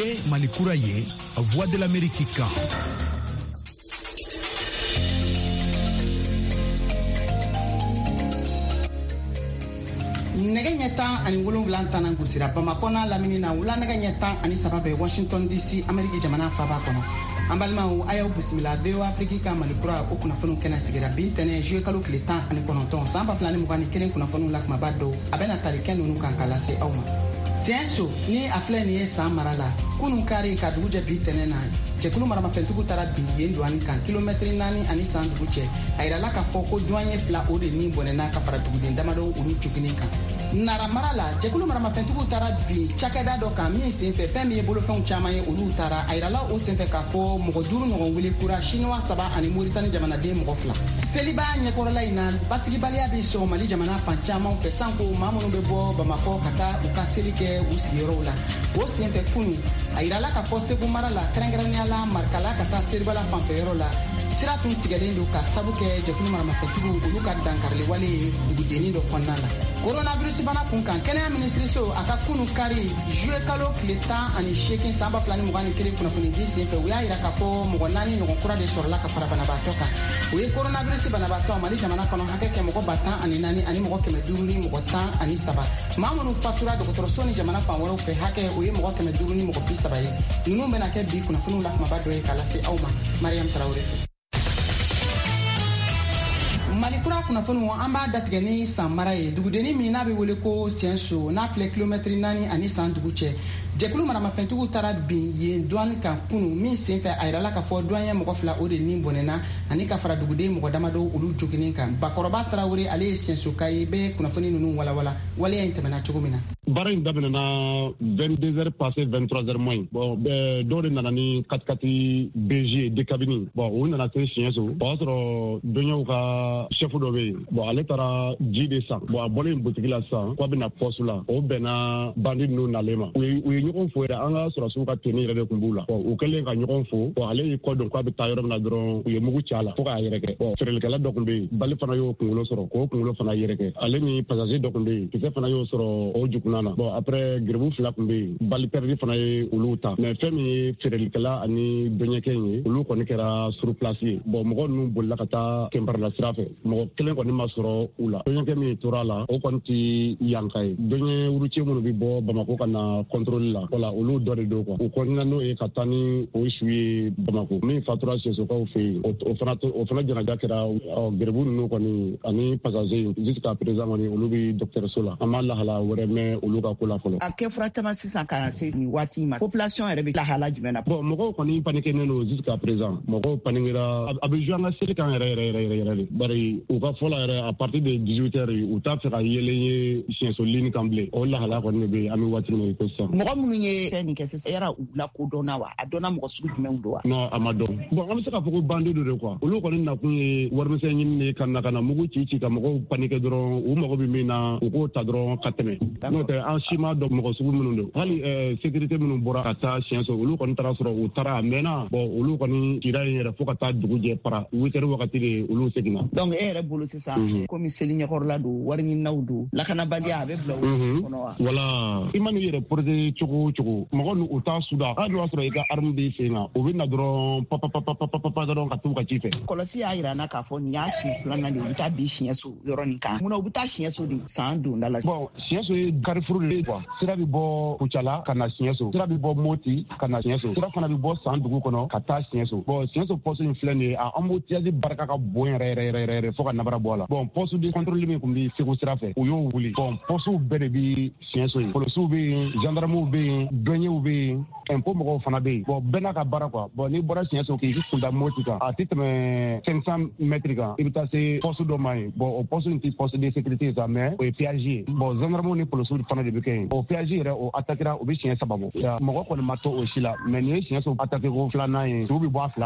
ye Mali kura ye Voix de l'Amérique kan. Nɛgɛ ɲɛ 10 ani 7 tana gosira Bamakɔ n'a lamini na wula nɛgɛ ɲɛ 10 ani 3 bɛ Washington DC Amérique jamana faaba kɔnɔ. An balimaw a y'aw bisimila VOA Afrique ka Mali kura o kunnafoniw kɛnɛ sigira bi ntɛnɛn juillet kalo tile 19 san 2021 kunnafoniw la kumaba dɔw a bɛna tali kɛ ninnu kan k'a lase aw ma. Siɛnso ni a filɛ nin ye san mara la kunun kari ka dugu jɛ bi ntɛnɛn na jɛkulu maramafɛntigiw taara bi yen douane kan kilomɛtiri 4 ani san dugu cɛ a yirala k'a fɔ ko douanier 2 o de ni bɔnɛna ka fara duguden damadɔ olu joginin kan. Nara mara la jɛkulu maramafɛntigiw taara bi cakɛda dɔ kan min senfɛ fɛn min ye bolofɛnw caman ye olu taara a yirala o senfɛ k'a fɔ mɔgɔ 5 ɲɔgɔn wele kura chinois 7 ani Mauritanie jamanaden mɔgɔ 2. Seliba ɲɛkɔrɔla in na basigibaliya bɛ sɔrɔ Mali jamana fan caman fɛ sanko maa minnu bɛ bɔ Bamakɔ ka taa u ka seli kɛ u sigiyɔrɔw la. O senfɛ kunu a yirala k'a fɔ Segu mara la kɛrɛnkɛrɛnnenya la marikala ka taa Seribala fanfɛyɔrɔ la sira tun tigɛlen don ka sabu kɛ jɛkulu maramafɛntigiw olu ka dankarili wale ye dugudennin dɔ kɔnɔna la. Coronavirus bana kun kan kɛnɛya minisiriso a ka kunu kari juillet kalo tile 18 san 2021 kunnafoni di senfɛ u y'a yira k'a fɔ mɔgɔ 4 ɲɔgɔn kura de sɔrɔla ka fara banabaatɔ kan. O ye coronavirus banabaatɔ Mali jamana kɔnɔ hakɛ kɛ mɔgɔ 10,400 ani mɔgɔ 500 ni mɔgɔ 13. Maa minnu fatura dɔgɔtɔrɔso ni jamana fan wɛrɛw fɛ hakɛ o ye mɔgɔ 500 ni mɔgɔ 30 ye. Ninnu bɛna kɛ bi kunnafoniw la kumaba dɔ ye k'a lase aw ma. Mariam Tarawele. Mali kura kunnafoniw an b'a datigɛ ni san mara ye dugudennin min n'a bɛ wele ko Siɛnso n'a filɛ kilomɛtiri 4 ani san dugu cɛ jɛkulu maramafɛntigiw taara bin yen douane kan kunu min senfɛ a yirala k'a fɔ douanier mɔgɔ 2 o de ni bɔnɛna ani ka fara duguden mɔgɔ damadɔ olu joginin kan. Bakɔrɔba Tarawele ale ye Siɛnso ka ye bɛ kunnafoni ninnu walawala waleya in tɛmɛna cogo min na. Baara in daminɛna 22h passé 23h moins. Bon dɔw de nana ni 4x4 BG de cabine. Bon o nana se Siɛnso. O y'a sɔrɔ dɔnɲɛw ka chef dɔ bɛ yen. Bon ale taara ji de san. Bon a bɔlen butigi la sisan k'a bɛna poste la. O bɛnna bandi ninnu nalen ma. U ye ɲɔgɔn fo yɛrɛ an ka sɔrɔsiw ka tenue yɛrɛ de tun b'u la. Bon u kɛlen ka ɲɔgɔn fo. Bon ale y'i kɔ dɔn k'a bɛ taa yɔrɔ min na dɔrɔn u ye mugu ci a la fo k'a yɛrɛkɛ. Bon feerelikɛla dɔ tun bɛ yen. Bali fana y'o kunkolo sɔrɔ k'o kunkolo fana yɛrɛkɛ. Ale ni passager dɔ tun bɛ yen. Kisɛ fana y'o sɔrɔ o jugunna na. Bon après grève 2 tun bɛ yen. Bali perdu fana ye olu ta. Mais fɛn min ye feerelikɛla ani dɔnɲɛkɛ in ye olu kɔni kɛra sur place ye. Bon mɔgɔ ninnu bolila ka taa Kɛnbarala sira fɛ. Mɔgɔ kelen kɔni ma sɔrɔ u la. Dɔnɲɛkɛ min tora la o kɔni tɛ yanka ye. Dɔnɲɛ urucier minnu bɛ bɔ Bamakɔ ka na contrôle la. Voilà olu dɔ de don quoi. U kɔnɔna n'o ye ka taa ni o su ye Bamakɔ. Min fatura Siɛnsokaw fɛ yen o fana janaja kɛra grève ninnu kɔni ani passager jusqu'à présent kɔni olu bɛ dɔgɔtɔrɔso la. An ma lahala wɛrɛ mɛn olu ka ko la fɔlɔ. A kɛ fura caman sisan ka se nin waati ma population yɛrɛ bɛ lahala jumɛn na. Bon mɔgɔw kɔni paniquenen don jusqu'à présent. Mɔgɔw paniquera a bɛ jouer an ka seli kan yɛrɛ de. Bari u ka fɔlɔ yɛrɛ à partir de 18h u t'a fɛ ka yelen ye Siɛnso ligne kan bilen. O lahala kɔni de bɛ an bɛ waati min na ko sisan. Mɔgɔ minnu ye fɛn nin kɛ sisan yala u lakodɔnna wa a dɔnna mɔgɔ sugu jumɛnw don wa. Non a ma dɔn. Bon an bɛ se k'a fɔ ko bandi do de quoi. Olu kɔni nakun ye warimisɛn ɲini de ka na mugu ci ka mɔgɔw paniquer dɔrɔn u mago bɛ min na u k'o ta dɔrɔn ka tɛmɛ. N'o tɛ an si ma dɔn mɔgɔ sugu minnu don. Hali sécurité minnu bɔra ka taa Siɛnso olu kɔni taara sɔrɔ u taara a mɛnna. Bon olu kɔni cira yen yɛrɛ fo ka taa dugu jɛ para 8h wagati de olu seginna. Donc e yɛrɛ bolo sisan komi seli ɲɛkɔrɔla don wari ɲininaw don lakanabaliya a bɛ bila u kɔnɔ wa. Voilà i mana i yɛrɛ protéger cogo o cogo mɔgɔ ninnu u t'a suda hali n'o y'a sɔrɔ i ka arme b'i sen na u bɛ na dɔrɔn papa dɔrɔn ka t'u ka ci fɛ. Kɔlɔsi y'a yira n na k'a fɔ nin y'a siɲɛ 2nan de u bɛ taa bin Siɛnso yɔrɔ nin kan. Munna u bɛ taa Siɛnso de san donda la. Bon Siɛnso ye carrefour de ye quoi. Sira bɛ bɔ Kucala ka na Siɛnso. Sira bɛ bɔ Moti ka na Siɛnso. Sira fana bɛ bɔ san dugu kɔnɔ ka taa Siɛnso. Bon Siɛnso poste in filɛ nin ye a embouteillage barika ka bon yɛrɛ fo ka nabara bɔ a la. Bon poste de contrôle min tun bɛ Segu sira fɛ u y'o wuli. Bon postew bɛɛ de bɛ Siɛnso ye. Policiers bɛ yen gendarmew bɛ yen douaniers bɛ yen impôt mɔgɔw fana bɛ yen. Bon bɛɛ n'a ka baara quoi. Bon n'i bɔra Siɛnso k'i kunda Moti kan a tɛ tɛmɛ 500 mètres kan i bɛ taa se poste dɔ ma ye. Bon o poste in tɛ poste de sécurité sa mais o ye péage ye. Bon gendarmew ni policiers fana de bɛ kɛ yen. O péage yɛrɛ o attaquera o bɛ siɲɛ 3 bɔ. Mɔgɔ kɔni ma to o si la mais nin ye Siɛnso attaqué ko 2nan ye u bɛ bɔ a 2 bɛɛ la.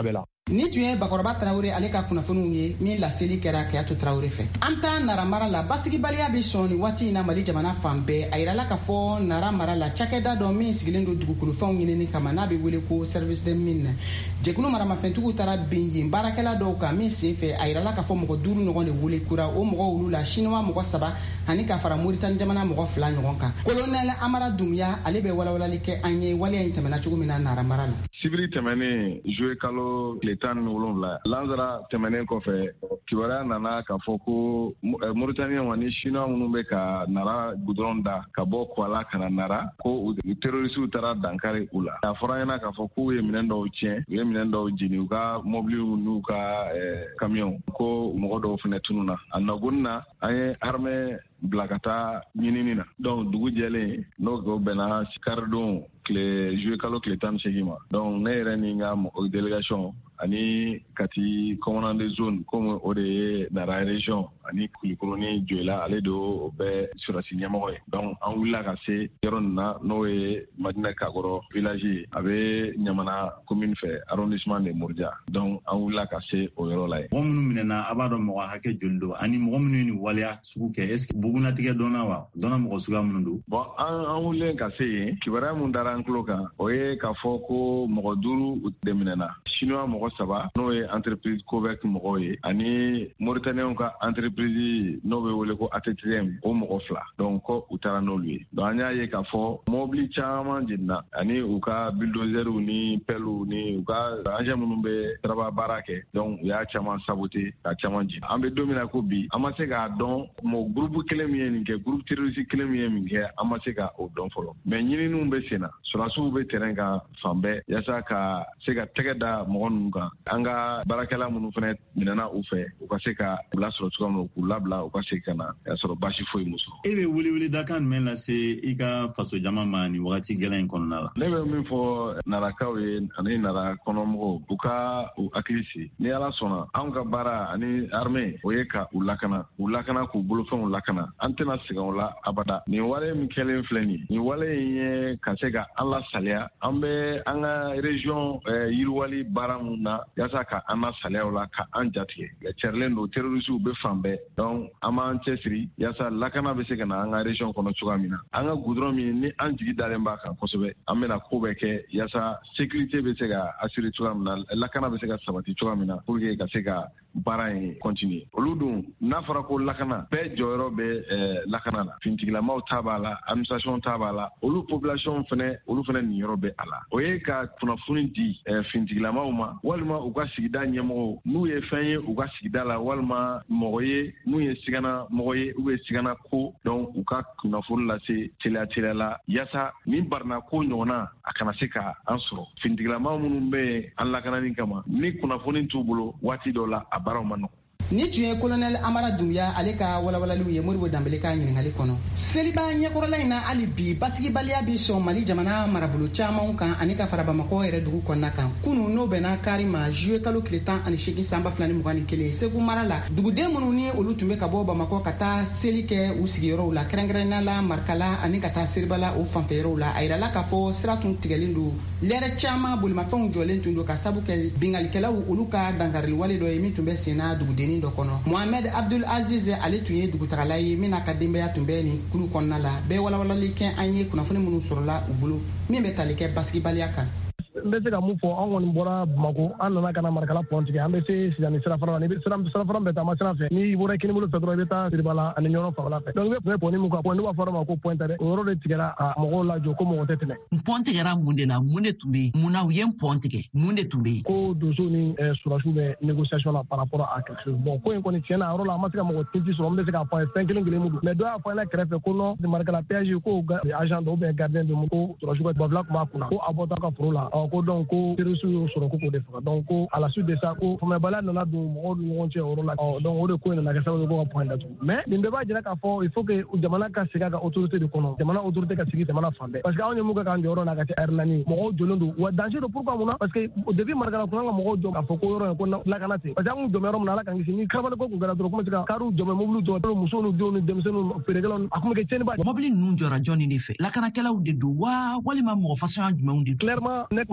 ni tun ye Bakɔrɔba Tarawele ale ka kunnafoniw ye min laseli kɛra Kayatu Tarawele fɛ. An ta Nara mara la basigibaliya bɛ sɔn ni waati in na Mali jamana fan bɛɛ. A yirala k'a fɔ Nara mara la cakɛda dɔ min sigilen don dugukolofɛnw ɲinini kama n'a bɛ wele ko service de mine. Jɛkulu maramafɛntigiw taara bin yen baarakɛla dɔw kan min sen fɛ a yirala k'a fɔ mɔgɔ 5 ɲɔgɔn de wele kura o mɔgɔ olu la Chinois mɔgɔ 3 ani ka fara Mauritanie jamana mɔgɔ 2 ɲɔgɔn kan. Colonel Amara Dumbuya ale bɛ walawalali kɛ an ye waleya in tɛmɛna cogo min na Nara mara la. Sibiri tɛmɛnen juillet kalo tile 17 Lansara tɛmɛnen kɔfɛ kibaruya nana k'a fɔ ko Mauritaniens ni Chinois minnu bɛ ka Nara goudron da ka bɔ Kuala ka na Nara ko terroristes taara dankari u la. A fɔra ɲɛna k'a fɔ k'u ye minɛn dɔw tiɲɛ, u ye minɛn dɔw jeni u ka mobiliw n'u ka camions ko mɔgɔ dɔw fɛnɛ tununa. A nɔgɔnin na an ye armée bila ka taa ɲinini na. Donc dugu jɛlen n'o bɛnna karidon juillet kalo tile 18 ma. Donc ne yɛrɛ ni n ka délégation ani Kati commandant de zone comme o de ye Nara région ani Kulikoro ni Joila ale de o bɛɛ surasi ɲɛmɔgɔ ye. Donc an wulila ka se yɔrɔ nin na n'o ye Madina Kakɔrɔ village ye. A bɛ Ɲamana commune fɛ arrondissement de Moridia. Donc an wulila ka se o yɔrɔ la ye. Mɔgɔ minnu minɛna a b'a dɔn mɔgɔ hakɛ joli don ani mɔgɔ minnu ni waleya sugu kɛ est-ce que bugunatigɛ dɔnna wa? Dɔnna mɔgɔ suguya minnu don? Bon an wulilen ka se yen kibaruya mun dara an tulo kan o ye k'a fɔ ko mɔgɔ 5 de minɛna. Chinois mɔgɔ 3 n'o ye entreprise Covec mɔgɔw ye ani Mauritaniens ka entreprise n'o bɛ wele ko ATTM o mɔgɔ 2 donc ko u taara n'olu ye. Donc an y'a ye k'a fɔ mobili caman jenina ani u ka bulldozerw ni pelles ni u ka engins minnu bɛ travail baara kɛ donc u y'a caman saboter ka caman jeni. An bɛ don min na ko bi an ma se k'a dɔn mɔgɔ groupe kelen min ye nin kɛ groupe terroriste kelen min ye min kɛ an ma se ka o dɔn fɔlɔ. Mais ɲininiw bɛ sen na sɔrɔdasiw bɛ terrain kan fan bɛɛ yaasa ka se ka tɛgɛ da mɔgɔ ninnu kan. An ka baarakɛla minnu fana minɛna u fɛ u ka se ka u lasɔrɔ cogoya min k'u labila u ka se ka na y'a sɔrɔ baasi foyi m'u sɔrɔ. E bɛ welewele dakan jumɛn lase i ka faso jama ma nin wagati gɛlɛn in kɔnɔna la? Ne bɛ min fɔ narakaw ye ani nara kɔnɔmɔgɔw u ka u hakili sigi ni Ala sɔnna anw ka baara ani armée o ye ka u lakana k'u bolofɛnw lakana an tɛna segin o la abada. Nin wale min kɛlen filɛ nin wale in ye ka se ka an lasaliya an bɛ an ka région yiriwali baara mun na yaasa ka an lasaliya la ka an jatigɛ cɛrilen don terroristes bɛ fan bɛɛ donc an b'an cɛsiri yaasa lakana bɛ se ka na an ka région kɔnɔ cogoya min na an ka goudron min ni an jigi dalen b'a kan kosɛbɛ an bɛna ko bɛɛ kɛ yaasa sécurité bɛ se ka assurer cogoya min na lakana bɛ se ka sabati cogoya min na pour que ka se ka baara in continuer. Olu dun n'a fɔra ko lakana bɛɛ jɔyɔrɔ bɛ lakana la fintigilamaw ta b'a la administration ta b'a la olu population fɛnɛ niyɔrɔ bɛ a la o ye ka kunnafoni di fintigilamaw ma walima u ka sigida ɲɛmɔgɔw n'u ye fɛn ye u ka sigida la walima mɔgɔ ye n'u ye sigana mɔgɔ ye u bɛ sigana ko donc u ka kunnafoni lase teliya la yaasa ni barina ko ɲɔgɔnna a kana se ka an sɔrɔ fintigilamaw minnu bɛ an lakanani kama ni kunnafoni t'u bolo waati dɔ la a baaraw ma nɔgɔ. Ni tun ye Colonel Amara Dumbuya ale ka walawalaliw ye Modibo Danbele ka ɲininkali kɔnɔ. Seliba ɲɛkɔrɔla in na hali bi basigibaliya bɛ sɔn Mali jamana marabolo camanw kan ani ka fara Bamakɔ yɛrɛ dugu kɔnɔna kan. Kunun n'o bɛnna kari ma juillet kalo tile 18 san 2021 Segu mara la duguden minnu ni olu tun bɛ ka bɔ Bamakɔ ka taa seli kɛ u sigiyɔrɔw la kɛrɛnkɛrɛnnenya la Marikala ani ka taa Seribala o fanfɛyɔrɔw la a yirala k'a fɔ sira tun tigɛlen don lɛrɛ caman bolimafɛnw jɔlen tun don ka sabu kɛ bingalikɛlaw olu ka dankarili wale dɔ ye min tun bɛ senna dugudennin dɔ kɔnɔ. Mohamed Abdul Aziz ale tun ye dugutagala ye min n'a ka denbaya tun bɛ nin kulu kɔnɔna la bɛɛ walawalali kɛ an ye kunnafoni minnu sɔrɔla u bolo min bɛ tali kɛ basigibaliya kan. N bɛ se ka mun fɔ an kɔni bɔra Bamako an nana ka na Marikala pont tigɛ an bɛ se Sidani sirafara la ni sirafara bɛ taama sira fɛ n'i bɔra Kinibolo fɛ dɔrɔn i bɛ taa Seribala ani Ɲɔnɔ fagala fɛ donc i bɛ tun bɛ pont min kan pont ne b'a fɔ ma ko pont tɛ dɛ o yɔrɔ de tigɛra a mɔgɔw lajɔ ko mɔgɔ tɛ tɛmɛ. Pont tigɛra mun de la mun de tun bɛ yen mun na u ye pont tigɛ mun de tun bɛ yen. Ko donso ni surasiw bɛ négociation la par rapport à quelque chose bon ko in kɔni tiɲɛ na a yɔrɔ la an ma se ka mɔgɔ tinti sɔrɔ n bɛ se k'a fɔ a ye fɛn kelen mun don mais dɔ y'a fɔ ne kɛrɛfɛ ko non Marikala péage ko agent dɔw bɛ gardien de ko surasiw ka bafula tun b'a kunna ko a bɔtɔ ka foro la ko donc ko terroriste y'o sɔrɔ ko k'o de faga donc ko à la suite de ça ko faamuyabaliya nana don mɔgɔw ni ɲɔgɔn cɛ o yɔrɔ la donc o de ko in nana kɛ sababu ye ko ka point datugu mais nin bɛɛ b'a jira k'a fɔ il faut que jamana ka segin a ka autorité de kɔnɔ jamana autorité ka sigi jamana fan bɛɛ parce que anw ye mun kɛ k'an jɔyɔrɔ n'a ka kɛ heure 4 mɔgɔw jɔlen don wa danger don pourquoi mun na parce que depuis Marikala kun an ka mɔgɔw jɔ k'a fɔ ko yɔrɔ in ko lakana tɛ parce que an kun jɔn bɛ yɔrɔ min na Ala k'an kisi ni kabale ko kun kɛra dɔrɔn kuma se ka kariw jɔ mobiliw jɔ musow n'u denw ni denmisɛnninw feerekɛlaw a kun bɛ kɛ tiɲɛniba. Mobili ninnu jɔra jɔnni de fɛ lakanakɛlaw de don wa walima mɔgɔ fasuguya jumɛnw de don. Clairement ne tun bɛ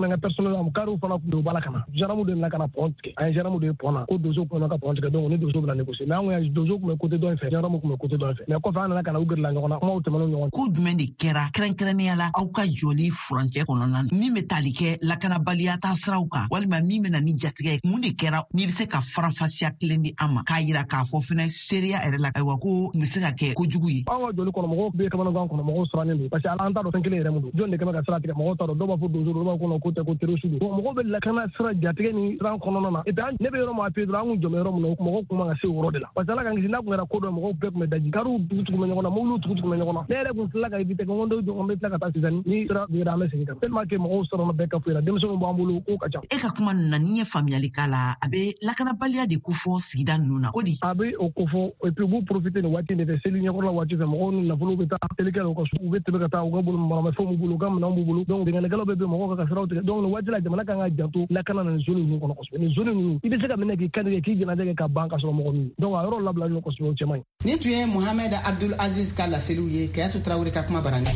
nga personnel am karu fana do balakana jaramu de la kana ponte ay jaramu de pona ko dozo ko na ka ponte donc ni dozo la négocier mais on ya dozo ko côté do fait jaramu ko côté do fait mais ko fa na kana ugur la ngona mo temano ngona ko jumɛn de kɛra kɛrɛnkɛrɛnnenya la aw ka joli furancɛ kɔnɔna min bɛ tali kɛ lakanabaliya ta siraw kan walima min bɛ na ni jatigɛ mun de kɛra n'i bɛ se ka faranfasiya kelen di an ma k'a yira k'a fɔ fɛnɛ seereya yɛrɛ la ayiwa ko bɛ se ka kɛ kojugu ye an ka joli kɔnɔ mɔgɔw bɛ kamanagan kɔnɔ mɔgɔw sirannen don parce que an t'a dɔn fɛn kelen yɛrɛ mun don jɔn de kɛmɛ ka sira tigɛ mɔgɔw t'a dɔn dɔw b'a fɔ dozo dɔw b'a fɔ ko tɛ ko terroriste don mɔgɔw bɛ lakana sira jatigɛ ni siran kɔnɔna na et puis ne bɛ yɔrɔ min appuyé dɔrɔn an kun jɔ bɛ yɔrɔ min na mɔgɔw kun man ka se o yɔrɔ de la parce que ala ka kisi n'a kun kɛra ko dɔ mɔgɔw bɛɛ kun bɛ daji kariw tugu bɛ ɲɔgɔn na mobiliw tugu bɛ ɲɔgɔn na ne yɛrɛ kun tilala ka éviter ko n bɛ tila ka taa sisan ni sira bira an bɛ segin kan tellement que mɔgɔw sɔrɔ bɛɛ ka foyi la denmisɛnninw b'an bolo ko ka ca. E ka kuma na ni ye faamuyali k'a la a bɛ lakanabaliya de ko fɔ sigida ninnu na o di. a bɛ o ko fɔ et puis u b'u profiter nin waati de fɛ seli ɲɛkɔrɔla waati fɛ mɔgɔw ni nafolo bɛ taa selikɛlaw ka so u bɛ tɛmɛ ka taa u ka bolo maramafɛnw b'u bolo u ka minɛnw b'u bolo donc dingɛnikɛlaw bɛ bɛn mɔgɔw ka siraw tigɛ donc nin waati la jamana kan ka janto lakana na nin zone ninnu kɔnɔ kosɛbɛ nin zone ninnu i bɛ se ka minɛ k'i kantigɛ k'i jɛnajɛ kɛ ka ban ka sɔrɔ mɔgɔ min donc a yɔrɔ labilalen kosɛbɛ o cɛ man ɲi. Ni tun ye Mohamed Abdul Aziz ka laseliw ye Kayatu Traoré ka kuma barani.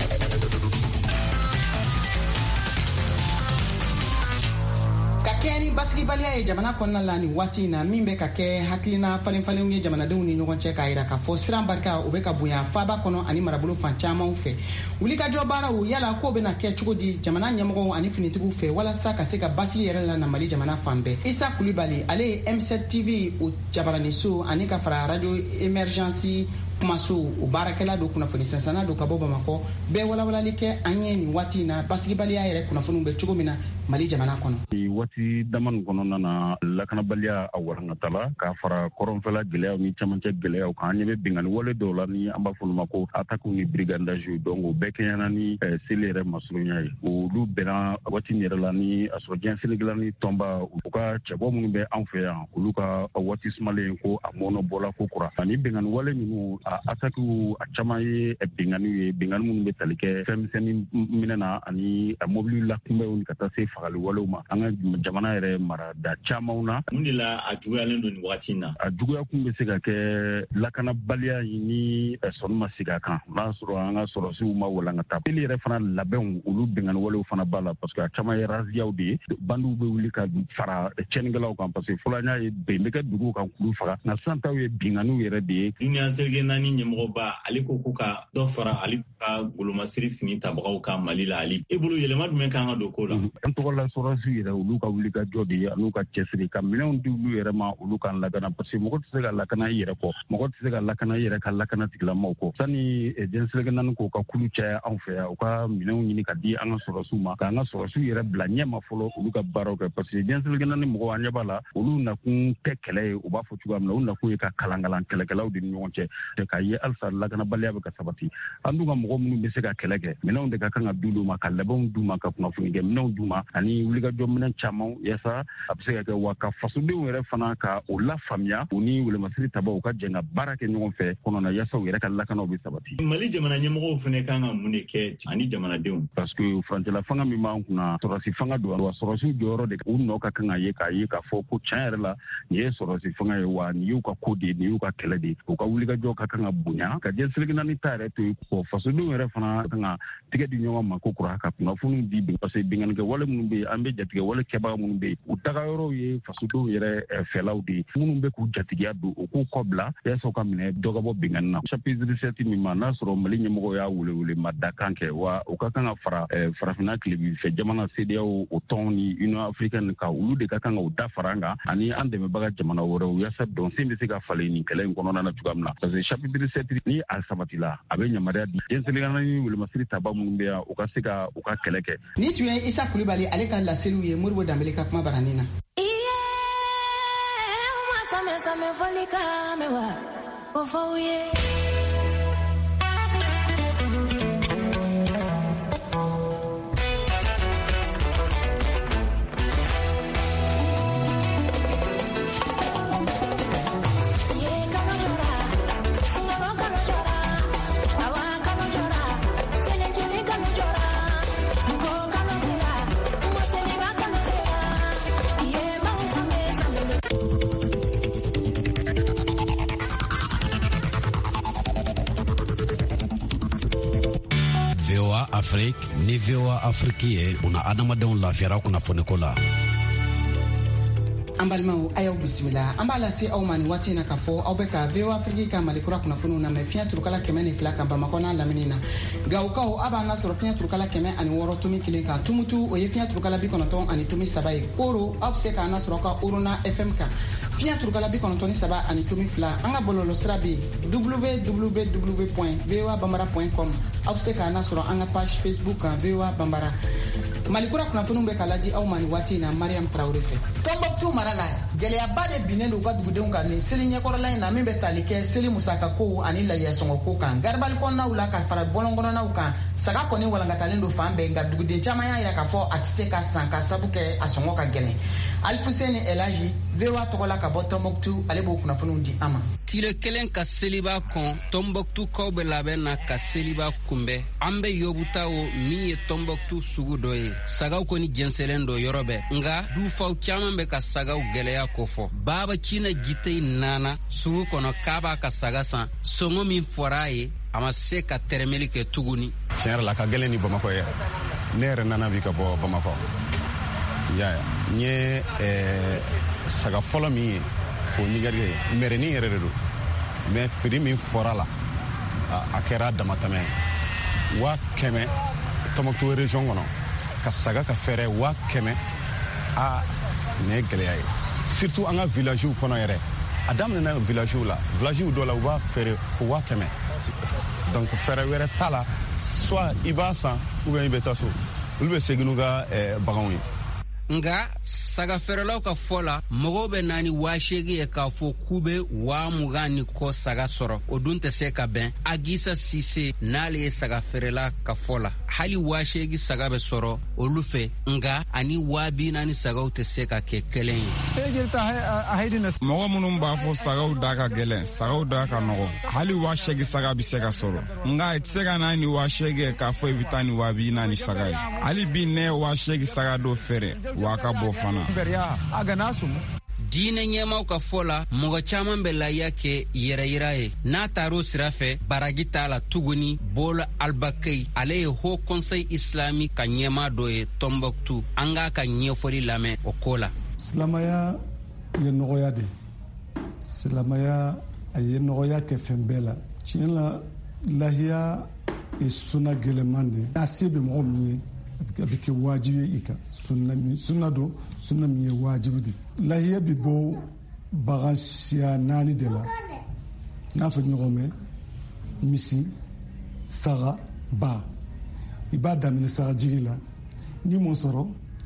Kɛni basigibaliya ye jamana kɔnɔna la ni waati na min bɛ ka kɛ hakilina falenfalenw ye jamanadenw ni ɲɔgɔn cɛ k'a jira k'a fɔ siran barika o bɛ ka bonya faaba kɔnɔ ani marabolo fan camanw fɛ wulikajɔ baaraw yala k'o bɛna kɛ cogo di jamana ɲɛmɔgɔw ani finitigiw fɛ walasa ka se ka basigi yɛrɛ la na Mali jamana fan bɛɛ. Isa Kulibali ale ye M7 TV o jabaraniso ani ka fara radio émergence kumaso o baarakɛla do kunnafoni sansana do ka bɔ Bamakɔ bɛɛ walawalali kɛ an ye nin waati na basigibaliya yɛrɛ kunnafoniw bɛ cogo min na Mali jamana kɔnɔ. Waati daman kɔnɔna na lakanabaliya a warankatala k'a fara kɔrɔnfɛla gɛlɛyaw ni camancɛ gɛlɛyaw kan an ɲɛ bɛ bingani wale dɔw la ni an b'a fɔ olu ma ko attaque ni brigandage donc o bɛɛ kɛɲɛna ni seli yɛrɛ masurunya ye olu bɛnna waati min yɛrɛ la ni a sɔrɔ diɲɛ seligila ni tɔnba u ka cɛbɔ minnu bɛ an fɛ yan olu ka waati sumalen ko a mɔnɔ bɔla ko kura ani bingani wale ninnu a attaquew a caman ye binganiw ye bingani minnu bɛ tali kɛ fɛnmisɛnnin minɛ na ani mobili lakunbɛnw ni ka taa se fagali walew ma an ka jamana yɛrɛ marada camanw na. Mun de la a juguyalen don nin waati na? A juguya kun bɛ se ka kɛ lakanabaliya ni sɔnni ma sigi a kan n'a sɔrɔ an ka sɔrɔsiw ma walankata. Seli yɛrɛ fana labɛnw olu bingani walew fana b'a la parce que a caman ye raziyaw de ye bandiw bɛ wuli ka fara cɛnnikɛlaw kan parce que fɔlɔ an y'a ye bɛn bɛ kɛ duguw kan k'olu faga nka sisan taw ye binganiw yɛrɛ de ye. Duniya seleke naani ɲɛmɔgɔba ale ko ka dɔ fara ale ka golomasiri fini tabagaw ka Mali la ale. E bolo yɛlɛma jumɛn kan ka don ko la? An tɔgɔ la sɔrɔsiw yɛrɛ olu ka wuli ka jɔ de ye an'u ka cɛsiri ka minɛnw di olu yɛrɛ ma olu kan lakana parce que mɔgɔ tɛ se ka lakana i yɛrɛ kɔ mɔgɔ tɛ se ka lakana i yɛrɛ ka lakana tigilamɔgɔw kɔ sani diɲɛ seleke naani k'o ka kulu caya anw fɛ yan u ka minɛnw ɲini ka di an ka sɔrɔsiw ma k'an ka sɔrɔsiw yɛrɛ bila ɲɛma fɔlɔ olu ka baaraw kɛ parce que diɲɛ seleke naani mɔgɔw an ɲɛ b'a la olu nakun tɛ kɛlɛ ye u b'a fɔ cogoya min na u nakun ye ka kalan kɛlɛkɛlaw de ni ɲɔgɔn cɛ k'a ye halisa lakanabaliya bɛ ka sabati an dun ka mɔgɔ minnu bɛ se ka kɛlɛ kɛ minɛnw de ka kan ka d'u ma ka labɛnw d'u ma ka kunnafoni kɛ minɛnw d'u ma ani wulikajɔ minɛn caman yaasa a bɛ se ka kɛ wa ka fasodenw yɛrɛ fana ka o lafaamuya u ni welemasiri tabaw u ka jɛn ka baara kɛ ɲɔgɔn fɛ kɔnɔna yaasa u yɛrɛ ka lakanaw bɛ sabati. Mali jamana ɲɛmɔgɔw fana kan ka mun de kɛ ani jamanadenw? Parce que furancɛla fanga min b'an kunna sɔrɔsi fanga don wa sɔrɔsiw jɔyɔrɔ de u nɔ ka kan ka ye k'a fɔ ko tiɲɛ yɛrɛ la nin ye sɔrɔsi fanga ye wa nin y'u ka ko de ye nin y'u ka kɛlɛ de ye u ka wulikajɔ ka kan ka bonya ka diɲɛ seleke naani ta yɛrɛ to yen fasodenw yɛrɛ fana kan ka tigɛ di ɲɔgɔn ma ko kura ka kunnafoniw di parce que binganikɛ wale minnu bɛ yen an bɛ jatigɛ wale kɛbaga minnu bɛ yen u tagayɔrɔw ye fasodenw yɛrɛ fɛlaw de ye minnu bɛ k'u jatigiya don u k'u kɔ bila yaasa u ka minɛ dɔ ka bɔ bingani na chapitre 7 min ma n'a sɔrɔ Mali ɲɛmɔgɔw y'a wele ma dakan kɛ wa u ka kan ka fara farafinna tilebinfɛ jamana CEDEAO o tɔn ni Union africaine ka olu de ka kan ka u da fara an kan ani an dɛmɛbaga jamana wɛrɛw yaasa dɔnsen bɛ se ka falen nin kɛlɛ in kɔnɔna na cogoya min na parce que chapitre 7 ni a sabatila a bɛ yamaruya di diɲɛ seleke naani welemasiri taba minnu bɛ yan u ka se ka u ka kɛlɛ kɛ. Ni tun ye Isa Kulibali ale ka laseliw ye Moribo Dambele ka kuma barani na. Afrique ni VOA Afrique ye una adamadenw lafiyara kunnafoniko la. An balimaw a y'aw bisimila an b'a lase aw ma nin waati na k'a fɔ aw bɛ ka VOA Afrique ka malikura kunnafoniw lamɛn fiɲɛ turukala 102 kan Bamakɔ n'a lamini na Gawukaw a b'an lasɔrɔ fiɲɛ turukala 106 tumi 1 kan Tumutu o ye fiɲɛ turukala 93 ani tumi 3 ye Koro aw bɛ se k'an lasɔrɔ ka Orona FM kan fiɲɛ turukala 93 ani tumi 2 an ka bɔlɔlɔ sira bɛ www.voabambara.com aw bɛ se k'an lasɔrɔ an ka page Facebook kan VOA Bambara malikura kunnafoniw bɛ ka ladi aw ma nin waati na Mariam Traoré fɛ Tombouctou mara la gɛlɛyaba de binnen don u ka dugudenw kan nin seli ɲɛkɔrɔla in na min bɛ tali kɛ seli musakakow ani lahiya-sɔngɔko kan garibali kɔnɔnaw la ka fara bɔlɔnkɔnɔnaw kan saga kɔni walankatalen don fan bɛɛ nka duguden caman y'a jira k'a fɔ a tɛ se ka san ka sabu kɛ a sɔngɔ ka gɛlɛn Alfuseni Elaji VOA tɔgɔ la ka bɔ Tombouctou ale b'o kunnafoniw di an ma tile kelen ka seliba kɔn Tombouctou kaw bɛ labɛn na ka seliba kunbɛn an bɛ yobuta o min ye Tombouctou sugu dɔ ye sagaw kɔni jɛnsɛlen do yɔrɔ bɛɛ nka dufaw caman bɛ ka sagaw gɛlɛya kofɔ Baba Cina Jitei nana sugu kɔnɔ k'a b'a ka saga san sɔngɔ min fɔra a ye a ma se ka tɛrɛmɛli kɛ tuguni tiɲɛ yɛrɛ la ka gɛlɛn ni Bamakɔ ye ne yɛrɛ nana bi ka bɔ Bamakɔ ya n ye saga fɔlɔ min ye o Nigériya ye mɛrɛni yɛrɛ de don mais prix min fɔra la a kɛra damatɛmɛ ye 100 Tombouctou région kɔnɔ ka saga ka fɛrɛ 100 a ne ye gɛlɛya ye surtout an ka villagew kɔnɔ yɛrɛ a daminɛna villagew la villagew dɔ la u b'a fɛrɛ 100 donc fɛrɛ wɛrɛ t'a la soit i b'a san ou bien i bɛ taa so olu bɛ segin n'u ka baganw ye nga sagafɛrɛlaw ka fɔ la mɔgɔw bɛ naani 8,000 ye k'a fɔ k'u bɛ 20,000 ni kɔ saga sɔrɔ o dun tɛ se ka bɛn Agisa Sise n'ale ye sagafɛrɛla ka fɔ la hali 8,000 saga bɛ sɔrɔ olu fɛ nga ani 40,000 sagaw tɛ se ka kɛ kelen ye mɔgɔ minnu b'a fɔ sagaw da ka gɛlɛn sagaw da ka nɔgɔ hali 8,000 saga bɛ se ka sɔrɔ nga i tɛ se ka n'a ni 8,000 ye k'a fɔ i bɛ taa ni 40,000 saga ye hali bi ne ye 8,000 saga dɔ fɛrɛ waka bɔ fana diinɛ ɲɛmaw ka fɔ la mɔgɔ caman bɛ lahiya kɛ yɛrɛyira ye n'a taar'o sira fɛ baragi t'a la tuguni Bola Albakei ale ye Haut Conseil Islamique ka ɲɛma dɔ ye Tombouctou an k'a ka ɲɛfɔli lamɛn o ko la silamaya ye nɔgɔya de silamaya a ye nɔgɔya kɛ fɛn bɛɛ la tiɲɛ la lahiya ye sunna gɛlɛman de a se bɛ mɔgɔ min ye a bɛ kɛ wajibi i kan sunna don sunna min ye wajibi de lahiya bɛ bɔ bagan siya 4 de la n'a fɔ ɲɔgɔn mɛn misi saga ba i b'a daminɛ saga jigi la ni m'o sɔrɔ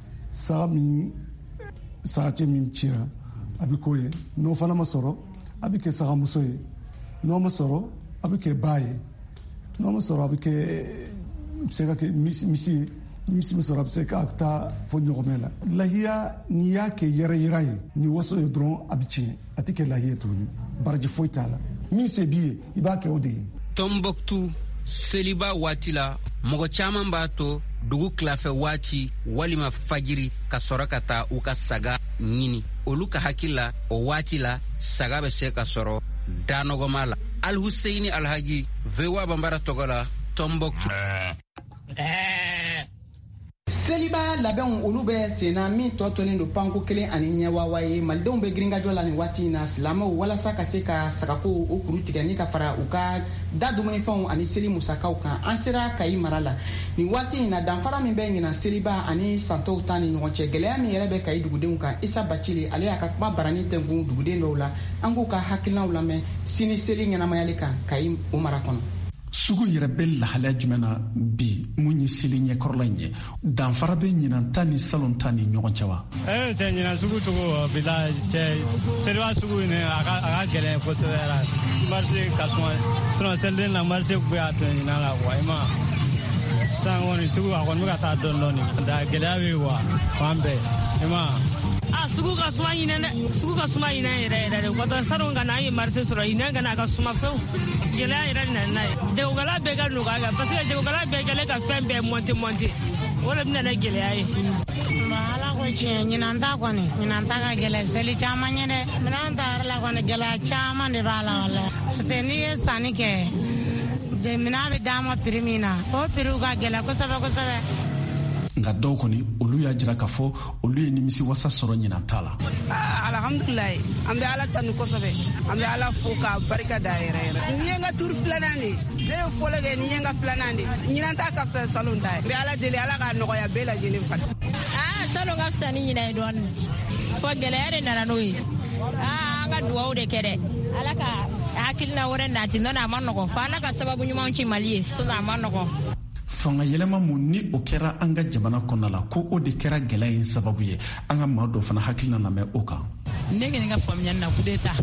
sagacɛ min cira a bɛ k'o ye n'o fana ma sɔrɔ a bɛ kɛ sagamuso ye n'o ma sɔrɔ a bɛ kɛ ba ye n'o ma sɔrɔ a bɛ se ka kɛ misi ye ni misi min sɔrɔ a bɛ se k'a taa fɔ ɲɔgɔmɛ la lahiya n'i y'a kɛ yɛrɛyira ye ni waso ye dɔrɔn a bɛ tiɲɛ a tɛ kɛ lahiya tuguni baraji foyi t'a la min se b'i ye i b'a kɛ o de ye Tombouctou seliba waati la mɔgɔ caman b'a to dugu tilafɛ waati walima fajiri ka sɔrɔ ka taa u ka saga ɲini olu ka hakili la o waati la saga bɛ se ka sɔrɔ danɔgɔma la Alhuseini Alhaji VOA Bambara tɔgɔ la Tombouctou seliba labɛnw olu bɛ senna min tɔ tolen don panko 1 ani ɲɛwawa ye malidenw bɛ giringajɔ la nin waati in na silamɛw walasa ka se ka sagako o kuru tigɛ ni ka fara u ka da dumunifɛnw ani seli musakaw kan an sera Kayi mara la nin waati in na danfara min bɛ ɲina seliba ani santɔw ta ni ɲɔgɔn cɛ gɛlɛya min yɛrɛ bɛ Kayi dugudenw kan Isa Bacili ale y'a ka kuma barani tɛnkun duguden dɔw la an k'u ka hakilinaw lamɛn sini seli ɲɛnamayali kan Kayi o mara kɔnɔ sugu yɛrɛ bɛ lahalaya jumɛn na bi mun ye seli ɲɛkɔrɔla in ye danfara bɛ ɲinan ta ni salon ta ni ɲɔgɔn cɛ wa tɛ ɲinan sugu togo bila cɛ seliba sugu in a ka gɛlɛn kosɛbɛ la marché ka suma sinon seliden na marché bɛ a to ɲinan la wa i ma san kɔni sugu a kɔni bɛ ka taa dɔɔni dɔɔni da gɛlɛya bɛ wa fan bɛɛ i ma sugu ka suma ɲinɛ dɛ sugu ka suma ɲinɛ yɛrɛ yɛrɛ de kɔtɔ sanu ka na ye marché sɔrɔ ɲinɛ ka na ka suma pewu gɛlɛya yɛrɛ na n'a ye jagokɛla bɛɛ ka nɔgɔya kan parce que jagokɛla bɛɛ kɛlen ka fɛn bɛɛ monter o de bɛna ne gɛlɛya ye ala ko tiɲɛ ɲinan ta ka gɛlɛn seli caman ye dɛ minɛn ta yɛrɛ la kɔni gɛlɛya caman de b'a la wala parce que n'i ye sanni kɛ de mina be dama primina o piruga gela ko sabe nga dɔw kɔni olu y'a jira k'a fɔ olu ye nimisi wasa sɔrɔ ɲinan ta la. Alhamdulilayi an bɛ ala tanu kosɛbɛ an bɛ ala fo k'a barika da yɛrɛ ni ye n ka turu filanan de ne ye fɔlɔ kɛ ni ye n ka filanan de ɲinan ta ka fisa salon ta ye n bɛ ala deli ala k'a nɔgɔya bɛɛ lajɛlen fana. Salon ka fisa ni ɲinan ye dɔɔni fɔ gɛlɛya de nana n'o ye an ka dugawu de kɛ dɛ ala ka hakilina wɛrɛ nati nɔ a ma nɔgɔ fa ala ka sababu ɲumanw ci Mali ye sinon a ma nɔgɔ. Fanga yɛlɛma mun ni o kɛra an ka jamana kɔnɔna la ko o de kɛra gɛlɛya in sababu ye an ka maa dɔ fana hakilina lamɛn o kan. Ne kɔni ka faamuyali na coup d'État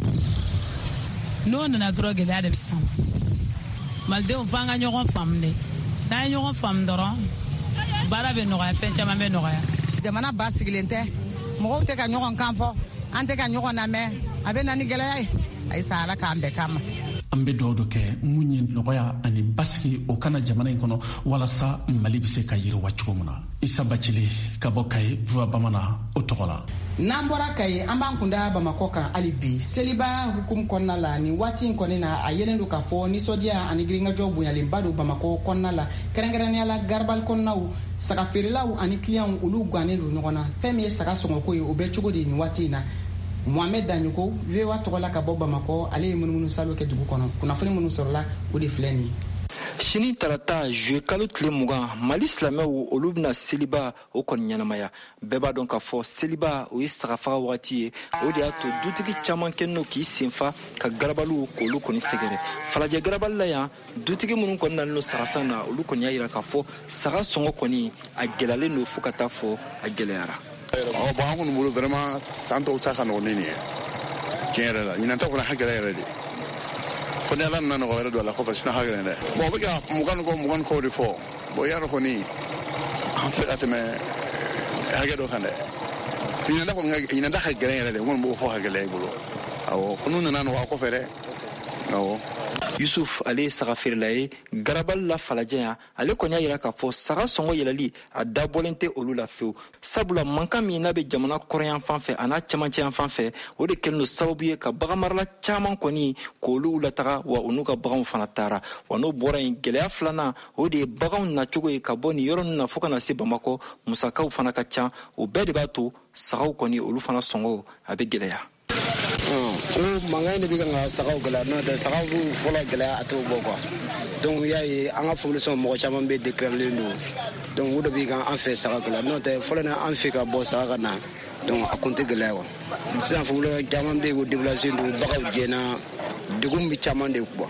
n'o nana dɔrɔn gɛlɛya de bɛ an malidenw f'an ka ɲɔgɔn faamu de n'an ye ɲɔgɔn faamu dɔrɔn baara bɛ nɔgɔya fɛn caman bɛ nɔgɔya. Jamana ba sigilen tɛ mɔgɔw tɛ ka ɲɔgɔn kan fɔ an tɛ ka ɲɔgɔn lamɛn a bɛ na ni gɛlɛya ye ayi sa ala k'an bɛɛ kama. An bɛ dugawu dɔ kɛ mun ye nɔgɔya ani basigi o kana jamana in kɔnɔ walasa Mali bɛ se ka yiriwa cogo min na. Isa Bacili ka bɔ Kayi Voix Bamanan o tɔgɔ la. N'an bɔra Kayi an b'an kunda Bamakɔ kan hali bi seliba hukumu kɔnɔna la ni waati in kɔni na a yelen don k'a fɔ nisɔndiya ani giringajɔ bonyalenba don Bamakɔ kɔnɔna la kɛrɛnkɛrɛnnenya la garabali kɔnɔnaw saga feerelaw ani clients olu gannen don ɲɔgɔn na fɛn min ye saga sɔngɔko ye o bɛ cogo di nin waati in na. Mohamed Dagnoko VOA tɔgɔ la ka bɔ Bamakɔ ale ye munumunu salo kɛ dugu kɔnɔ kunnafoni minnu sɔrɔla o de filɛ nin ye. Sini tarata juillet kalo tile 20 Mali silamɛw olu bɛna seliba o kɔni ɲɛnamaya bɛɛ b'a dɔn k'a fɔ seliba o ye sagafaga wagati ye o de y'a to dutigi caman kɛlen don k'i senfa ka garabaliw k'olu kɔni sɛgɛrɛ falajɛ garabali la yan dutigi minnu kɔni nalen don sagasan na olu kɔni y'a jira k'a fɔ saga sɔngɔ kɔni a gɛlɛyalen don fo ka taa fɔ a gɛlɛyara. Bon an kɔni bolo vraiment san tɔw ta ka nɔgɔ ni nin ye tiɲɛ yɛrɛ la ɲinan ta kɔni hakɛ yɛrɛ de fo ni ala nana nɔgɔ wɛrɛ don a la kɔfɛ sinna hakɛ dɛ bon o bɛ ka mugan kɔ de fɔ bon yarɔ kɔni an tɛ se ka tɛmɛ hakɛ dɔ kan dɛ ɲinan ta ka gɛlɛn yɛrɛ de n kɔni b'o fɔ ka gɛlɛya i bolo awɔ ko n'u nana nɔgɔ a kɔfɛ dɛ awɔ. Yusuf ale saga feerela ye garabali la falajɛ yan ale kɔni y'a jira k'a fɔ saga sɔngɔ yɛlɛli a dabɔlen tɛ olu la fewu sabula mankan min n'a bɛ jamana kɔrɔyan fan fɛ a n'a cɛmancɛ yan fan fɛ o de kɛlen don sababu ye ka bagan marala caman kɔni k'olu lataga wa u n'u ka baganw fana taara wa n'o bɔra yen gɛlɛya filanan o de ye baganw nacogo ye ka bɔ nin yɔrɔ ninnu na fo ka na se Bamakɔ musakaw fana ka ca o bɛɛ de b'a to sagaw kɔni olu fana sɔngɔ a bɛ gɛlɛya. Ko mankan de bɛ kan ka sagaw gɛlɛya n'o tɛ sagaw fɔlɔ gɛlɛya a t'o bɔ quoi donc y'a ye an ka population mɔgɔ caman bɛ déclaré don donc o de bɛ kan an fɛ saga gɛlɛya n'o tɛ fɔlɔ na an fɛ ka bɔ saga ka na donc a kun tɛ gɛlɛya wa sisan population caman bɛ yen ko déplacé don bagaw jɛna degun bɛ caman de quoi.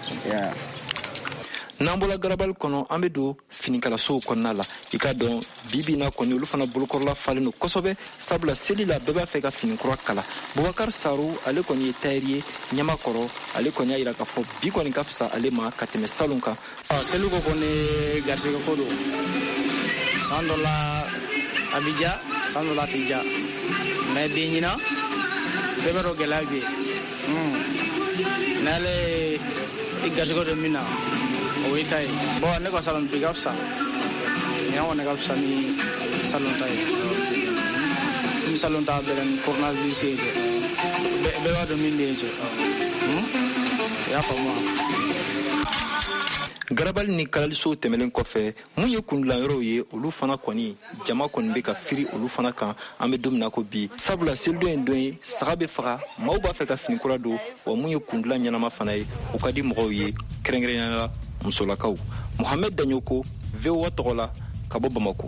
N'an bɔra garabali kɔnɔ an bɛ don finikalasow kɔnɔna la i ka dɔn bibi na kɔni olu fana bolokɔrɔla falen don kosɛbɛ sabula seli la bɛɛ b'a fɛ ka fini kura kala Bubakar Saru ale kɔni ye tailleur ye Ɲamakɔrɔ ale kɔni y'a jira k'a fɔ bi kɔni ka fisa ale ma ka tɛmɛ salon kan. Seli ko kɔni garisɛgɛ ko don san dɔ la a bɛ ja san dɔ la a tɛ ja mais bi ɲina bɛɛ b'a dɔn gɛlɛya bɛ yen n'ale ye garisɛgɛ don min na o ye ta ye bon ne ka salon bi ka fisa ni an kɔni ka fisa ni salon ta ye ni salon ta bɛɛ ni coronavirus ye cɛ bɛɛ b'a dɔn min de ye cɛ i y'a faamu wa. Garabali ni kalaliso tɛmɛlen kɔfɛ mun ye kundilan ye olu fana kɔni jama kɔni bɛ ka firi olu fana kan an bɛ don min na ko bi sabula selidon ye don ye saga bɛ faga maaw b'a fɛ ka fini kura don wa mun ye kundilan ɲɛnama fana ye o ka di mɔgɔw ye kɛrɛnkɛrɛnnenya la musolakaw. Mohamed Dagnoko VOA tɔgɔ la ka bɔ Bamakɔ.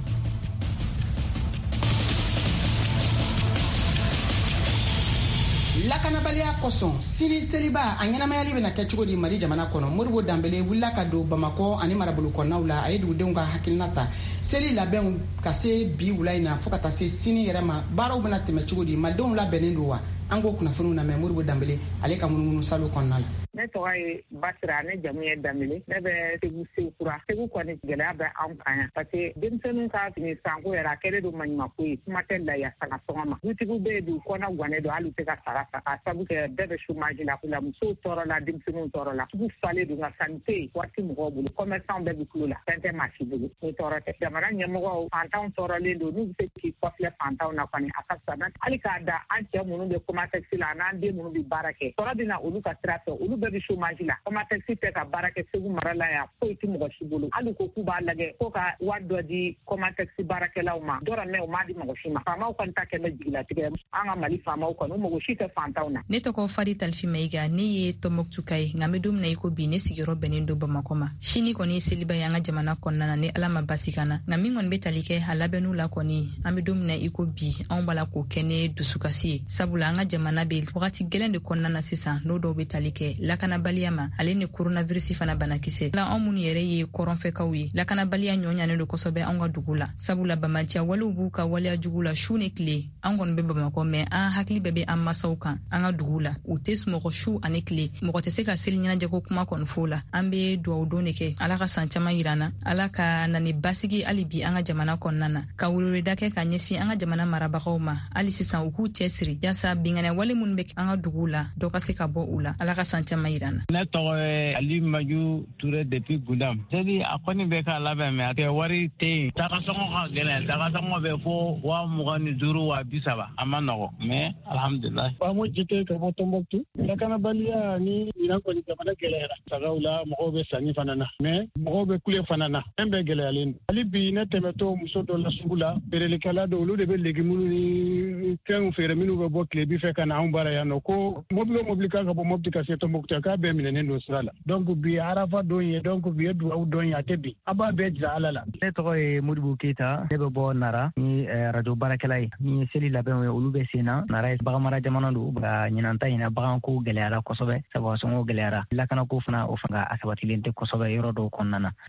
Lakanabaliya kosɔn sini seliba a ɲɛnamayali bɛna kɛ cogo di Mali jamana kɔnɔ Modibo Danbele wulila ka don Bamakɔ ani marabolo kɔnɔnaw la a ye dugudenw ka hakilina ta seli labɛnw ka se bi wula in na fo ka taa se sini yɛrɛ ma baaraw bɛna tɛmɛ cogo di malidenw labɛnnen don wa an k'o kunnafoniw lamɛn Modibo Danbele ale ka munumunu salo kɔnɔna la. Ne tɔgɔ ye Basira ne jamu ye Danbele ne bɛ Segu Sekura Segu kɔni gɛlɛya bɛ anw kan yan parce que denmisɛnninw ka fini sanko yɛrɛ a kɛlen don maɲumako ye kuma tɛ laya saga sɔngɔ ma dutigiw bɛ yen du kɔnɔ gannen don hali u tɛ ka saga sa a sabu kɛ bɛɛ bɛ chômage la musow tɔɔrɔ la denmisɛnninw tɔɔrɔ la sugu falen don nka sanni tɛ yen waati mɔgɔw bolo commerçant bɛɛ bɛ tulo la fɛn tɛ maa si bolo ni tɔɔrɔ tɛ jamana ɲɛmɔgɔw fantanw tɔɔrɔlen don n'u bɛ se k'i kɔfilɛ fantanw na kɔni a ka fisa hali k'a da an cɛ minnu bɛ commerce la n'an den minnu bɛ baara kɛ tɔɔrɔ bɛ na olu ka sira fɛ olu bɛ bɛɛ bɛ chômage la kɔma taxi tɛ ka baara kɛ Segu mara la yan foyi tɛ mɔgɔ si bolo hali ko k'u b'a lajɛ ko ka wari dɔ di kɔma taxi baarakɛlaw ma dɔrɔmɛ o m'a di mɔgɔ si ma faamaw kɔni ta kɛ bɛ jigilatigɛ an ka Mali faamaw kɔni mɔgɔ si tɛ fantanw na. Ne tɔgɔ Fari Talifi Mayiga ne ye Tɔnbɔkutu ka ye nka n bɛ don min na i ko bi ne sigiyɔrɔ bɛnnen don Bamakɔ ma sini kɔni ye seliba ye an ka jamana kɔnɔna na ni Ala ma basi kan na nka min kɔni bɛ tali kɛ a labɛnniw la kɔni an bɛ don min na i ko bi anw b'a la k'o kɛ ne dusukasi ye sabula an ka jamana bɛ wagati gɛlɛn de kɔnɔna na sisan n'o dɔw bɛ tali kɛ lakanabaliya ma ale ni coronavirus fana banakisɛ la anw minnu yɛrɛ ye kɔrɔnfɛkaw ye lakanabaliya ɲɔɲanen don kosɛbɛ anw ka dugu la sabula bamaciya walew b'u ka waleya jugu la su ni tile an kɔni bɛ Bamakɔ mɛ an hakili bɛɛ bɛ an masaw kan an ka dugu la u tɛ sunɔgɔ su ani tile mɔgɔ tɛ se ka seli ɲɛnajɛ ko kuma kɔni fo la an bɛ dugawu don de kɛ Ala ka san caman yirana Ala ka na ni basigi hali bi an ka jamana kɔnɔna na ka weleweleda kɛ ka ɲɛsin an ka jamana marabagaw ma hali sisan u k'u cɛ siri yaasa bingana wale minnu bɛ an ka dugu la dɔ ka se ka bɔ u la Ala ka san caman yirana. Ne tɔgɔ ye Ali Maju Ture depuis Gudam. Seli a kɔni bɛ ka labɛn mɛ a kɛ wari tɛ yen tagasɔngɔ ka gɛlɛn tagasɔngɔ bɛ fo 25,000 wa 30 a ma nɔgɔ mɛ alhamdulilayi. Faamo Jite ka bɔ Tɔnbɔkutu lakanabaliya ni ɲinan kɔni jamana gɛlɛyara sagaw la mɔgɔw bɛ sanni fana na mɛ mɔgɔw bɛ kule fana na fɛn bɛɛ gɛlɛyalen don hali bi ne tɛmɛtɔ muso dɔ la sugu la feerelikɛla dɔ olu de bɛ legimu ni fɛnw feere minnu bɛ bɔ tile bi fɛ ka na anw baara yan nɔ ko mobili o mobili k'a ka bɔ Mɔpti ka se Tɔnbɔkutu k'a bɛɛ minɛnen don sira la donc bi arafa don ye donc bi ye duwawu don ye a tɛ bi a b'a bɛɛ jira Ala la. Ne tɔgɔ ye Modibo Keyita ne bɛ bɔ Nara ni radio baarakɛla ye ni seli labɛnw ye olu bɛ sen na Nara ye baganmara jamana don nka ɲinan ta ɲina baganko gɛlɛyara kosɛbɛ sabu sɔngɔ gɛlɛyara lakanako fana o fanga a sabatilen tɛ kosɛbɛ yɔrɔ dɔw kɔnɔna na.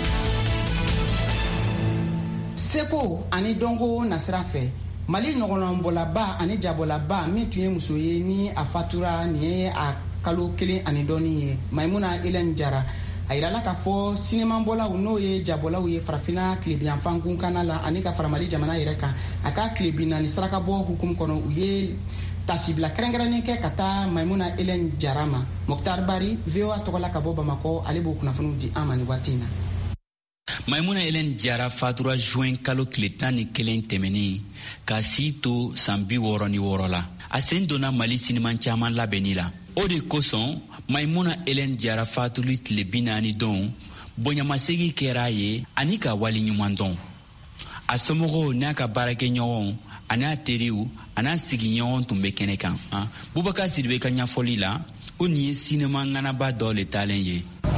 Seko ani dɔnko nasira fɛ Mali ɲɔgɔnlɔnbɔlaba ani jabɔlaba min tun ye muso ye ni a fatura nin ye a kalo 1 ani dɔɔni ye Maimuna Hélène Jara a yirala k'a fɔ sinimabɔlaw n'o ye jabɔlaw ye farafina tilebiyanfan kunkana la ani ka fara Mali jamana yɛrɛ kan a ka tilebi naani sarakabɔ hukumu kɔnɔ u ye tasibila kɛrɛnkɛrɛnnen kɛ ka taa Maimuna Hélène Jara ma Mokhtar Bari VOA tɔgɔla ka bɔ Bamakɔ ale b'o kunnafoniw di an ma ni waati in na. Maimuna Hélène Jara fatura juin kalo tile 11 tɛmɛnen ka si to san 66 la a sen donna Mali siniman caman labɛnni la o de kosɔn Maimuna Hélène Jara fatuli tile 40 don bonyamasegi kɛra a ye ani ka wali ɲuman dɔn a somɔgɔw n'a ka baarakɛɲɔgɔnw ani a teriw ani a sigiɲɔgɔn tun bɛ kɛnɛ kan Bubakar Sidibe ka ɲɛfɔli la o nin ye sinima ŋanaba dɔ le talen ye.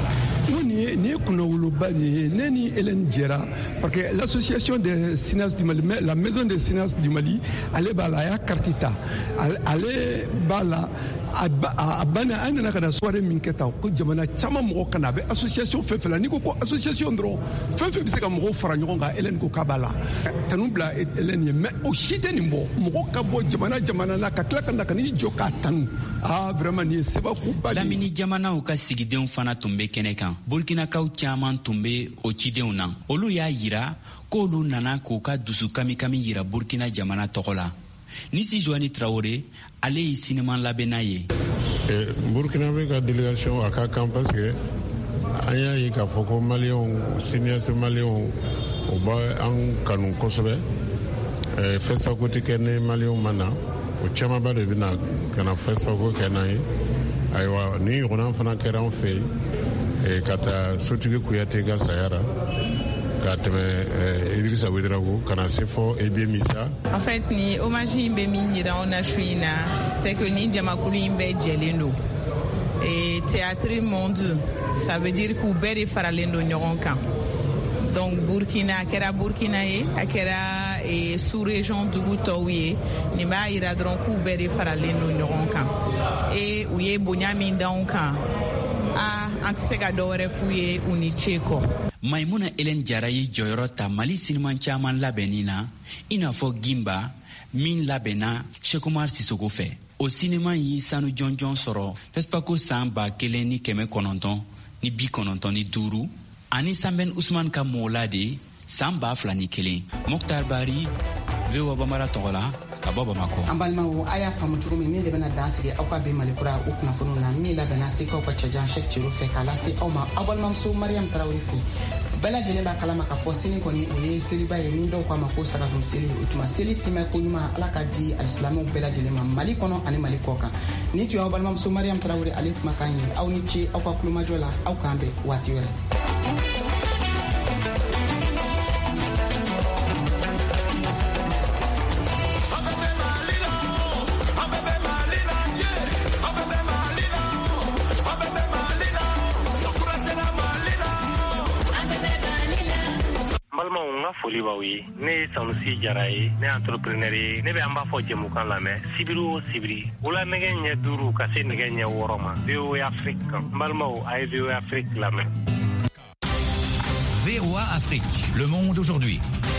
Ni kunawoloba ni ne ni Hélène Jara parce que l'association des cinéastes du Mali la maison des cinéastes du Mali ale b'a la a y'a carte ta ale b'a la a banna an nana ka na soirée min kɛ tan ko jamana caman mɔgɔ kana a bɛ association fɛn fɛn la n'i ko ko association dɔrɔn fɛn fɛn bɛ se ka mɔgɔw fara ɲɔgɔn kan Hélène ko k'a b'a la tanu bila Hélène ye mais o si tɛ nin bɔ mɔgɔ ka bɔ jamana na ka tila ka na ka n'i jɔ k'a tanu vraiment nin ye sebakuba de ye. Lamini jamanaw ka sigidenw fana tun bɛ kɛnɛ kan Burkinakaw caman tun bɛ o cidenw na olu y'a yira k'olu nana k'u ka dusu kamikami yira Burkina jamana tɔgɔ la Nisi Joani Traoré ale ye sinima labɛnna ye. Burkina bɛ ka délégation a ka kan parce que an y'a ye k'a fɔ ko maliyɛnw cinéaste maliyɛnw o bɛ an kanu kosɛbɛ fɛsako tɛ kɛ ni maliyɛnw ma na o camanba de bɛ na ka na fɛsako kɛ n'an ye ayiwa ni ɲɔgɔnna fana kɛra an fɛ yen ka taa Sotigi Kuyate ka saya ra ka tɛmɛ Idrissa Ouédraogo ka na se fɔ Ebie Missa. En fait ni hommage in bɛ min yira anw na su in na c'est que ni jamakulu in bɛɛ jɛlen don et théâtre monde ça veut dire k'u bɛɛ de faralen don ɲɔgɔn kan donc Burkina a kɛra Burkina ye a kɛra sous-région dugu tɔw ye nin b'a yira dɔrɔn k'u bɛɛ de faralen don ɲɔgɔn kan et u ye bonya min d'anw kan an tɛ se ka dɔwɛrɛ f'u ye u ni ce kɔ. Maimuna Hélène Jara ye jɔyɔrɔ ta Mali siniman caman labɛnni na i n'a fɔ Gimba min labɛnna Cheikh Oumar Sissoko fɛ o sinima ye sanu jɔnjɔn sɔrɔ FESPACO san 1995 ani Sanbɛn Usman ka mɔɔla de san 2001 Mokhtar Bari VOA Bambara tɔgɔ la ka bɔ Bamakɔ. An balimaw a y'a faamu cogo min de bɛna dan sigi aw ka bɛn Malikura o kunnafoniw na min labɛnna Sekaw ka cɛjan Cheikh Thierno fɛ k'a lase aw ma aw balimamuso Mariam Tarawele fɛ bɛɛ lajɛlen b'a kalama k'a fɔ sini kɔni o ye seliba ye min dɔw k'a ma ko sagadun seli o tuma seli tɛmɛ ko ɲuman ala ka di alisilamɛw bɛɛ lajɛlen ma mali kɔnɔ ani mali kɔ kan ni tun y'aw balimamuso mariam tarawele ale kumakan ye aw ni ce aw ka kulomajɔ la aw k'an bɛn waati wɛrɛ. foli b'aw ye ne ye Sanusi Jara ye ne entrepreneur ye ne bɛ an b'a fɔ jɛmukan lamɛn sibiri o sibiri wula nɛgɛ ɲɛ 5 ka se nɛgɛ ɲɛ 6 ma VOA Afrique kan n balimaw a ye VOA Afrique lamɛn. VOA Afrique, le monde aujourd'hui.